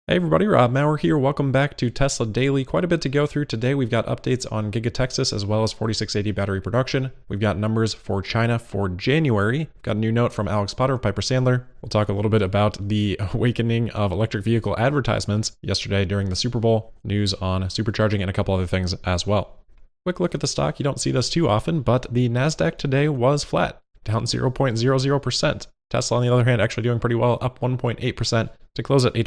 Hey everybody, Rob Maurer here. Welcome back to Tesla Daily. Quite a bit to go through today. We've got updates on Giga Texas as well as 4680 battery production. We've got numbers for China for January. Got a new note from Alex Potter of Piper Sandler. We'll talk a little bit about the awakening of electric vehicle advertisements yesterday during the Super Bowl, news on supercharging, and a couple other things as well. Quick look at the stock. You don't see this too often, but the NASDAQ today was flat, down 0.00%. Tesla, on the other hand, actually doing pretty well, up 1.8% to close at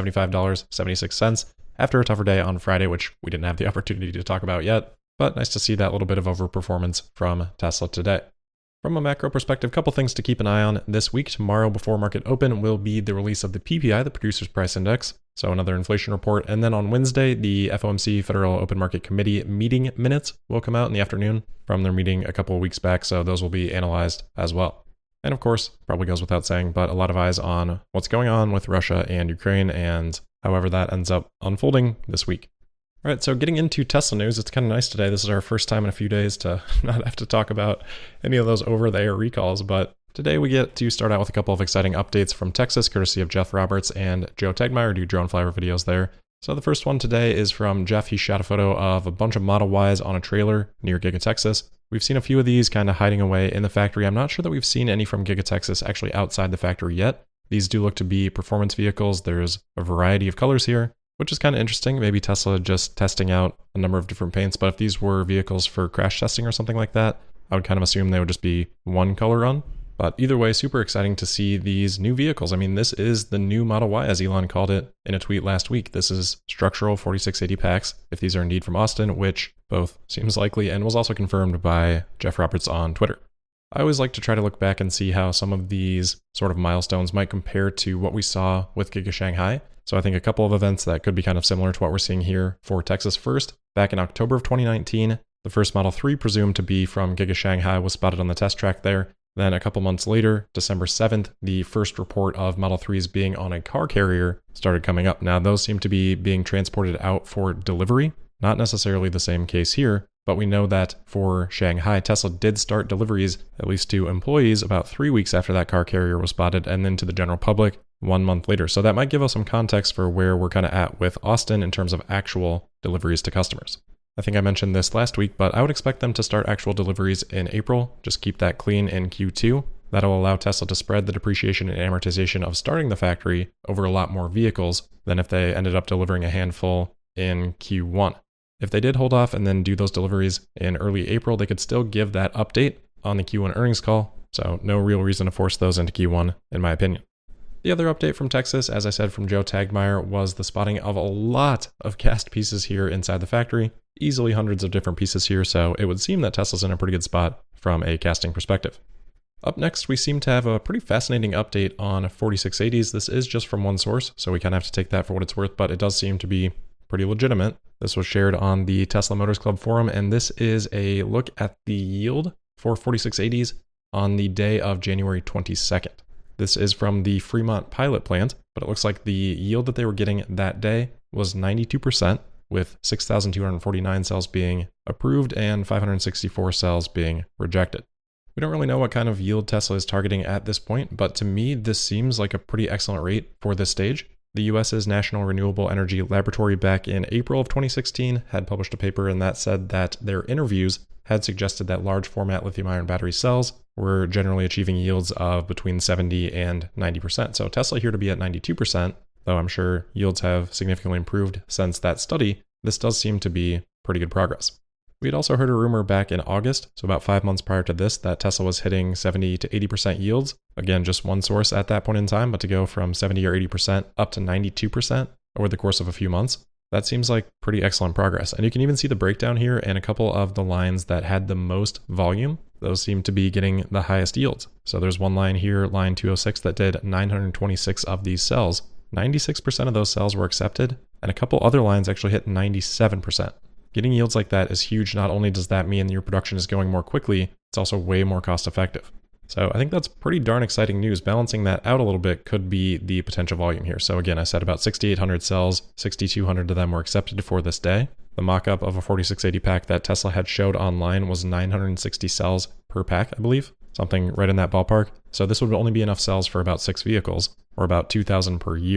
$875.76 after a tougher day on Friday, which we didn't have the opportunity to talk about yet. But nice to see that little bit of overperformance from Tesla today. From a macro perspective, a couple things to keep an eye on this week. Tomorrow, before market open, will be the release of the PPI, the Producers Price Index, so another inflation report. And then on Wednesday, the FOMC, Federal Open Market Committee meeting minutes will come out in the afternoon from their meeting a couple of weeks back, so those will be analyzed as well. And of course, probably goes without saying, but a lot of eyes on what's going on with Russia and Ukraine and however that ends up unfolding this week. All right, so getting into Tesla news, it's kind of nice today. This is our first time in a few days to not have to talk about any of those over-the-air recalls, but today we get to start out with a couple of exciting updates from Texas, courtesy of Jeff Roberts and Joe Tegmeyer, do drone flyover videos there. So the first one today is from Jeff. He shot a photo of a bunch of Model Ys on a trailer near Giga Texas. We've seen a few of these kind of hiding away in the factory. I'm not sure that we've seen any from Giga Texas actually outside the factory yet. These do look to be performance vehicles. There's a variety of colors here, which is kind of interesting. Maybe Tesla just testing out a number of different paints, but if these were vehicles for crash testing or something like that, I would kind of assume they would just be one color run. But either way, super exciting to see these new vehicles. I mean, this is the new Model Y, as Elon called it in a tweet last week. This is structural 4680 packs, if these are indeed from Austin, which both seems likely and was also confirmed by Jeff Roberts on Twitter. I always like to try to look back and see how some of these sort of milestones might compare to what we saw with Giga Shanghai. So I think a couple of events that could be kind of similar to what we're seeing here for Texas first. Back in October of 2019, the first Model 3 presumed to be from Giga Shanghai was spotted on the test track there. Then a couple months later, December 7th, the first report of Model 3s being on a car carrier started coming up. Now, those seem to be being transported out for delivery. Not necessarily the same case here, but we know that for Shanghai, Tesla did start deliveries, at least to employees, about 3 weeks after that car carrier was spotted, and then to the general public 1 month later. So that might give us some context for where we're kind of at with Austin in terms of actual deliveries to customers. I think I mentioned this last week, but I would expect them to start actual deliveries in April. Just keep that clean in Q2. That'll allow Tesla to spread the depreciation and amortization of starting the factory over a lot more vehicles than if they ended up delivering a handful in Q1. If they did hold off and then do those deliveries in early April, they could still give that update on the Q1 earnings call. So no real reason to force those into Q1, in my opinion. The other update from Texas, as I said, from Joe Tegmeyer, was the spotting of a lot of cast pieces here inside the factory. Easily hundreds of different pieces here, so it would seem that Tesla's in a pretty good spot from a casting perspective. Up next, we seem to have a pretty fascinating update on 4680s. This is just from one source, so we kind of have to take that for what it's worth, but it does seem to be pretty legitimate. This was shared on the Tesla Motors Club forum, and this is a look at the yield for 4680s on the day of January 22nd. This is from the Fremont pilot plant, but it looks like the yield that they were getting that day was 92%, with 6,249 cells being approved and 564 cells being rejected. We don't really know what kind of yield Tesla is targeting at this point, but to me, this seems like a pretty excellent rate for this stage. The US's National Renewable Energy Laboratory back in April of 2016 had published a paper, and that said that their interviews had suggested that large format lithium-ion battery cells were generally achieving yields of between 70 and 90%. So Tesla here to be at 92%, though I'm sure yields have significantly improved since that study. This does seem to be pretty good progress. We had also heard a rumor back in August, so about 5 months prior to this, that Tesla was hitting 70 to 80% yields. Again, just one source at that point in time, but to go from 70 or 80% up to 92% over the course of a few months, that seems like pretty excellent progress. And you can even see the breakdown here, and a couple of the lines that had the most volume, those seem to be getting the highest yields. So there's one line here, line 206, that did 926 of these cells. 96% of those cells were accepted, and a couple other lines actually hit 97%. Getting yields like that is huge. Not only does that mean your production is going more quickly, it's also way more cost effective. So I think that's pretty darn exciting news. Balancing that out a little bit could be the potential volume here. So again, I said about 6,800 cells, 6,200 of them were accepted for this day. The mock-up of a 4680 pack that Tesla had showed online was 960 cells per pack, I believe. Something right in that ballpark. So this would only be enough cells for about 6 vehicles, or about 2,000 per year.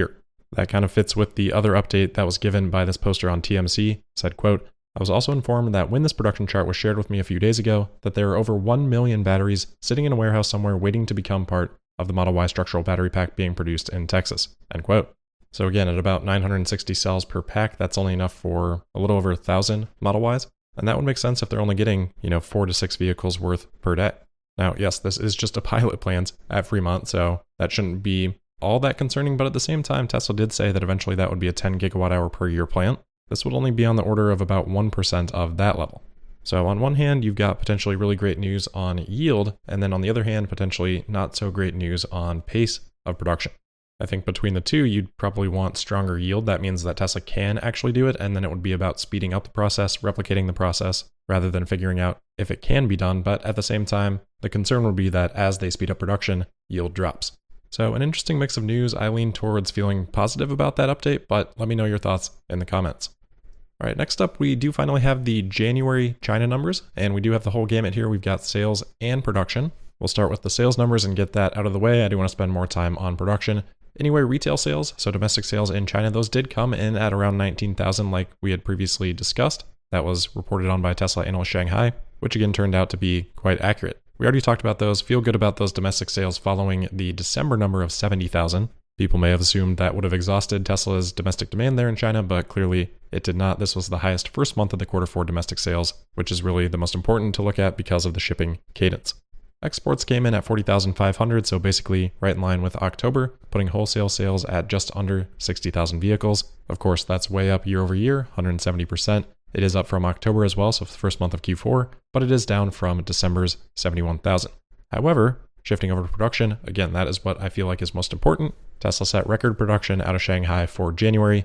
That kind of fits with the other update that was given by this poster on TMC. Said, quote, I was also informed that when this production chart was shared with me a few days ago, that there are over 1 million batteries sitting in a warehouse somewhere waiting to become part of the Model Y structural battery pack being produced in Texas, end quote. So again, at about 960 cells per pack, that's only enough for a little over 1,000 Model Ys. And that would make sense if they're only getting, 4 to 6 vehicles worth per day. Now, yes, this is just a pilot plant at Fremont, so that shouldn't be all that concerning, but at the same time, Tesla did say that eventually that would be a 10 gigawatt hour per year plant. This would only be on the order of about 1% of that level. So on one hand, you've got potentially really great news on yield, and then on the other hand, potentially not so great news on pace of production. I think between the two, you'd probably want stronger yield. That means that Tesla can actually do it, and then it would be about speeding up the process, replicating the process, rather than figuring out if it can be done. But at the same time, the concern would be that as they speed up production, yield drops. So an interesting mix of news. I lean towards feeling positive about that update, but let me know your thoughts in the comments. All right, next up, we do finally have the January China numbers, and we do have the whole gamut here. We've got sales and production. We'll start with the sales numbers and get that out of the way. I do want to spend more time on production. Anyway, retail sales, so domestic sales in China, those did come in at around 19,000 like we had previously discussed. That was reported on by Tesla Analyst Shanghai, which again turned out to be quite accurate. We already talked about those. Feel good about those domestic sales following the December number of 70,000. People may have assumed that would have exhausted Tesla's domestic demand there in China, but clearly it did not. This was the highest first month of the quarter for domestic sales, which is really the most important to look at because of the shipping cadence. Exports came in at 40,500, so basically right in line with October, putting wholesale sales at just under 60,000 vehicles. Of course, that's way up year over year, 170%. It is up from October as well, so the first month of Q4, but it is down from December's 71,000. However, shifting over to production, again, that is what I feel like is most important. Tesla set record production out of Shanghai for January,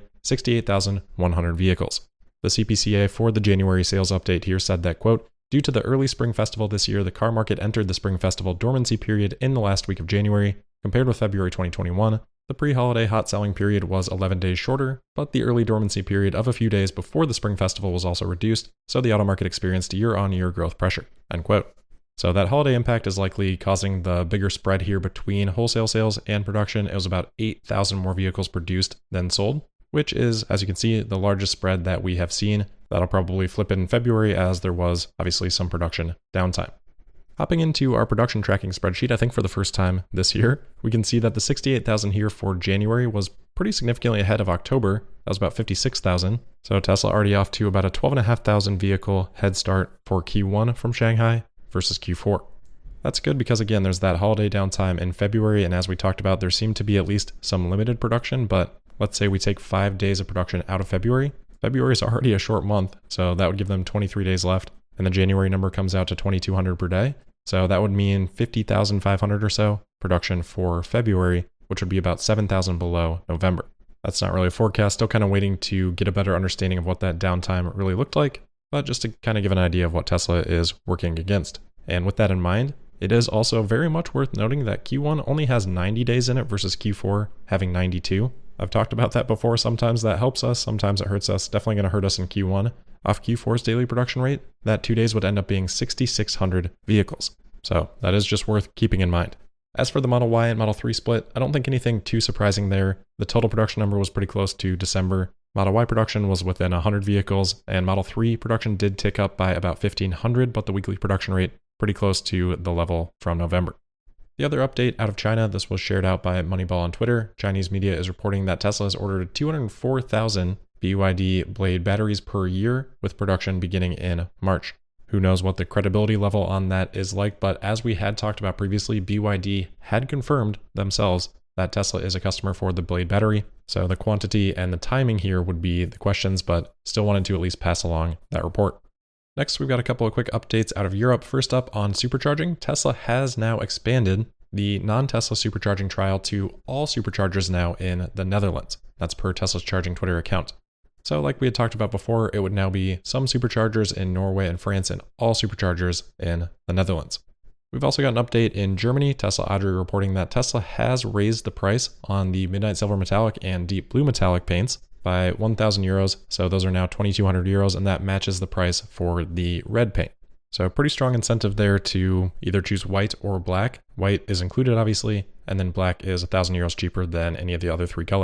68,100 vehicles. The CPCA for the January sales update here said that, quote, due to the early Spring Festival this year, the car market entered the Spring Festival dormancy period in the last week of January. Compared with February 2021, the pre-holiday hot selling period was 11 days shorter, but the early dormancy period of a few days before the Spring Festival was also reduced, so the auto market experienced year-on-year growth pressure, end quote. So that holiday impact is likely causing the bigger spread here between wholesale sales and production. It was about 8,000 more vehicles produced than sold, which is, as you can see, the largest spread that we have seen. That'll probably flip in February as there was obviously some production downtime. Hopping into our production tracking spreadsheet, I think for the first time this year, we can see that the 68,000 here for January was pretty significantly ahead of October. That was about 56,000. So Tesla already off to about a 12,500 vehicle head start for Q1 from Shanghai versus Q4. That's good because again, there's that holiday downtime in February, and as we talked about, there seemed to be at least some limited production, but let's say we take 5 days of production out of February. February is already a short month, so that would give them 23 days left, and the January number comes out to 2,200 per day. So that would mean 50,500 or so production for February, which would be about 7,000 below November. That's not really a forecast, still kind of waiting to get a better understanding of what that downtime really looked like, but just to kind of give an idea of what Tesla is working against. And with that in mind, it is also very much worth noting that Q1 only has 90 days in it versus Q4 having 92. I've talked about that before. Sometimes that helps us, sometimes it hurts us. Definitely going to hurt us in Q1. Off Q4's daily production rate, that 2 days would end up being 6,600 vehicles. So that is just worth keeping in mind. As for the Model Y and Model 3 split, I don't think anything too surprising there. The total production number was pretty close to December. Model Y production was within 100 vehicles, and Model 3 production did tick up by about 1,500, but the weekly production rate pretty close to the level from November. The other update out of China, this was shared out by Moneyball on Twitter. Chinese media is reporting that Tesla has ordered 204,000 BYD Blade batteries per year, with production beginning in March. Who knows what the credibility level on that is like, but as we had talked about previously, BYD had confirmed themselves that Tesla is a customer for the Blade battery. So the quantity and the timing here would be the questions, but still wanted to at least pass along that report. Next, we've got a couple of quick updates out of Europe. First up on supercharging, Tesla has now expanded the non-Tesla supercharging trial to all superchargers now in the Netherlands. That's per Tesla's Charging Twitter account. So like we had talked about before, it would now be some superchargers in Norway and France and all superchargers in the Netherlands. We've also got an update in Germany. Tesla Audrey reporting that Tesla has raised the price on the Midnight Silver Metallic and Deep Blue Metallic paints by 1,000 euros. So those are now 2,200 euros, and that matches the price for the red paint. So pretty strong incentive there to either choose white or black. White is included, obviously, and then black is 1,000 euros cheaper than any of the other three colors.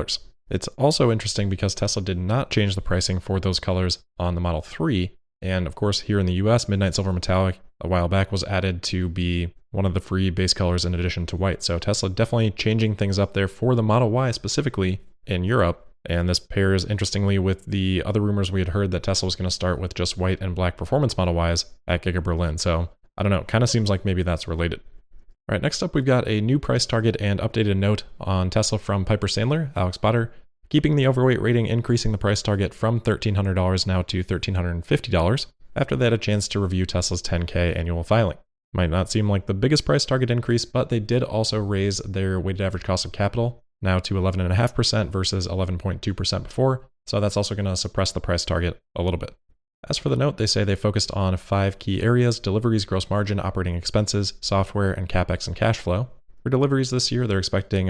It's also interesting because Tesla did not change the pricing for those colors on the Model 3. And of course, here in the US, Midnight Silver Metallic a while back was added to be one of the free base colors in addition to white. So Tesla definitely changing things up there for the Model Y specifically in Europe. And this pairs interestingly with the other rumors we had heard that Tesla was going to start with just white and black performance Model Ys at Giga Berlin. So I don't know, kind of seems like maybe that's related. All right, next up, we've got a new price target and updated note on Tesla from Piper Sandler, Alex Potter, keeping the overweight rating, increasing the price target from $1,300 now to $1,350 after they had a chance to review Tesla's 10K annual filing. Might not seem like the biggest price target increase, but they did also raise their weighted average cost of capital now to 11.5% versus 11.2% before, so that's also going to suppress the price target a little bit. As for the note, they say they focused on 5 key areas: deliveries, gross margin, operating expenses, software, and CapEx and cash flow. For deliveries this year, they're expecting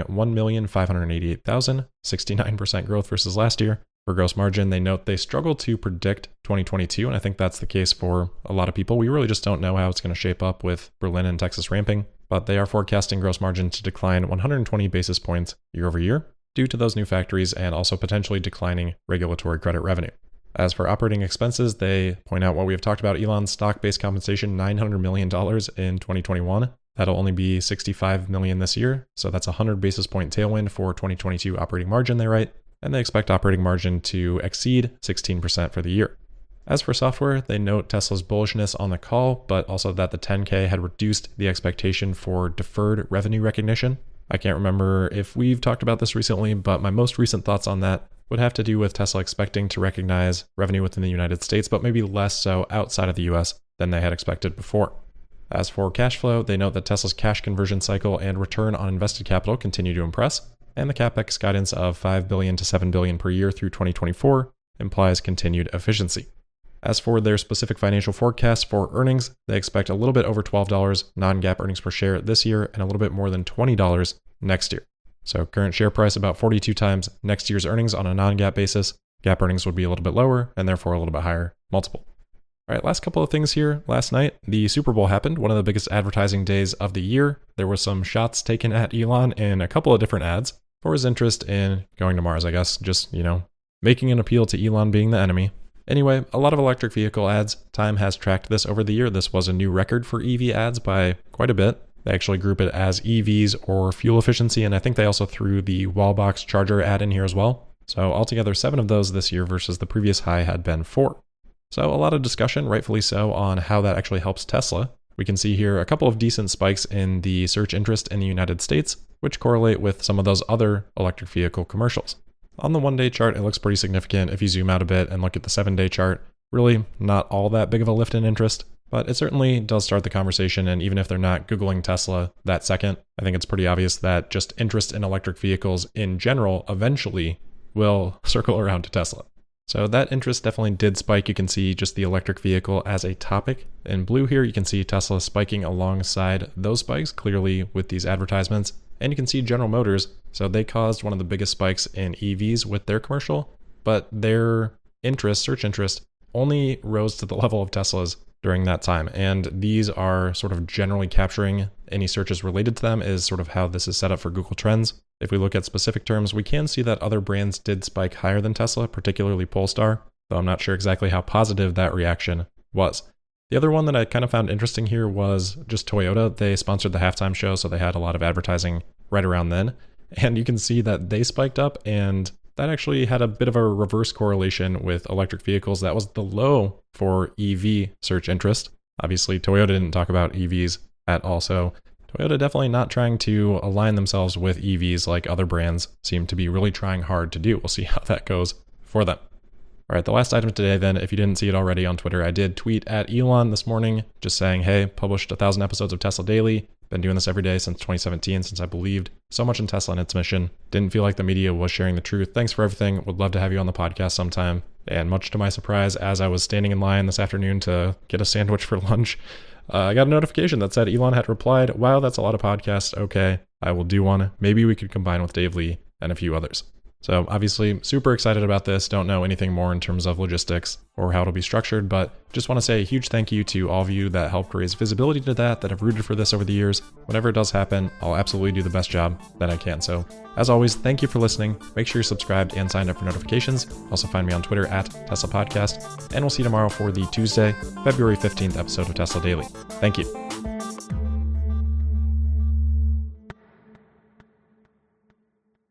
1,588,000, 69% growth versus last year. For gross margin, they note they struggle to predict 2022, and I think that's the case for a lot of people. We really just don't know how it's going to shape up with Berlin and Texas ramping, but they are forecasting gross margin to decline 120 basis points year over year due to those new factories and also potentially declining regulatory credit revenue. As for operating expenses, they point out what we have talked about: Elon's stock-based compensation, $900 million in 2021. That'll only be $65 million this year, so that's a 100 basis point tailwind for 2022 operating margin, they write, and they expect operating margin to exceed 16% for the year. As for software, they note Tesla's bullishness on the call, but also that the 10K had reduced the expectation for deferred revenue recognition. I can't remember if we've talked about this recently, but my most recent thoughts on that would have to do with Tesla expecting to recognize revenue within the United States, but maybe less so outside of the US than they had expected before. As for cash flow, they note that Tesla's cash conversion cycle and return on invested capital continue to impress, and the CapEx guidance of $5 billion to $7 billion per year through 2024 implies continued efficiency. As for their specific financial forecasts for earnings, they expect a little bit over $12 non-GAAP earnings per share this year and a little bit more than $20 next year. So current share price about 42 times next year's earnings on a non-GAAP basis. GAAP earnings would be a little bit lower and therefore a little bit higher multiple. All right, last couple of things here. Last night, the Super Bowl happened, one of the biggest advertising days of the year. There were some shots taken at Elon in a couple of different ads for his interest in going to Mars, I guess, just, making an appeal to Elon being the enemy. Anyway, a lot of electric vehicle ads. Time has tracked this over the year. This was a new record for EV ads by quite a bit. They actually group it as EVs or fuel efficiency, and I think they also threw the Wallbox charger ad in here as well. So altogether 7 of those this year versus the previous high had been 4. So a lot of discussion, rightfully so, on how that actually helps Tesla. We can see here a couple of decent spikes in the search interest in the United States, which correlate with some of those other electric vehicle commercials. On the 1-day chart, it looks pretty significant. If you zoom out a bit and look at the 7-day chart, really not all that big of a lift in interest, but it certainly does start the conversation. And even if they're not Googling Tesla that second, I think it's pretty obvious that just interest in electric vehicles in general eventually will circle around to Tesla. So that interest definitely did spike. You can see just the electric vehicle as a topic. In blue here, you can see Tesla spiking alongside those spikes, clearly with these advertisements. And you can see General Motors. So they caused one of the biggest spikes in EVs with their commercial, but their interest, search interest, only rose to the level of Tesla's during that time. And these are sort of generally capturing any searches related to them is sort of how this is set up for Google Trends. If we look at specific terms, we can see that other brands did spike higher than Tesla, particularly Polestar, though I'm not sure exactly how positive that reaction was. The other one that I kind of found interesting here was just Toyota. They sponsored the halftime show, so they had a lot of advertising right around then. And you can see that they spiked up, and that actually had a bit of a reverse correlation with electric vehicles. That was the low for EV search interest. Obviously, Toyota didn't talk about EVs at all, so Toyota definitely not trying to align themselves with EVs like other brands seem to be really trying hard to do. We'll see how that goes for them. All right, the last item today then, if you didn't see it already on Twitter, I did tweet at Elon this morning just saying, hey, published 1,000 episodes of Tesla Daily. Been doing this every day since 2017, since I believed so much in Tesla and its mission. Didn't feel like the media was sharing the truth. Thanks for everything. Would love to have you on the podcast sometime. And much to my surprise, as I was standing in line this afternoon to get a sandwich for lunch, I got a notification that said Elon had replied, wow, that's a lot of podcasts. Okay, I will do one. Maybe we could combine with Dave Lee and a few others. So obviously super excited about this. Don't know anything more in terms of logistics or how it'll be structured, but just want to say a huge thank you to all of you that helped raise visibility to that have rooted for this over the years. Whenever it does happen, I'll absolutely do the best job that I can. So as always, thank you for listening. Make sure you're subscribed and signed up for notifications. Also find me on Twitter at Tesla Podcast, and we'll see you tomorrow for the Tuesday, February 15th episode of Tesla Daily. Thank you.